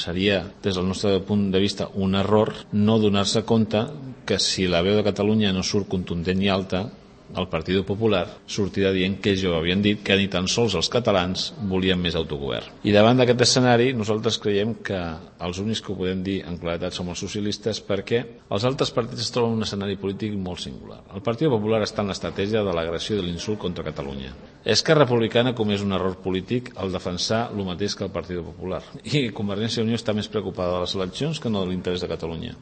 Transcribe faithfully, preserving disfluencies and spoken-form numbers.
seria, des del nostre punt de vista, un error no donar-se compte que si la veu de Catalunya no surt contundent i alta, el Partit Popular sortirà dient que ja ho havien dit, que ni tan sols els catalans volien més autogovern. I davant d'aquest escenari nosaltres creiem que els únics que ho podem dir en claredat som els socialistes, perquè els altres partits es troben en un escenari polític molt singular. El Partit Popular està en l'estratègia de l'agressió i de l'insult contra Catalunya. Esquerra Republicana comés un error polític al defensar el mateix que el Partit Popular. I Convergència i Unió està més preocupada de les eleccions que no de l'interès de Catalunya.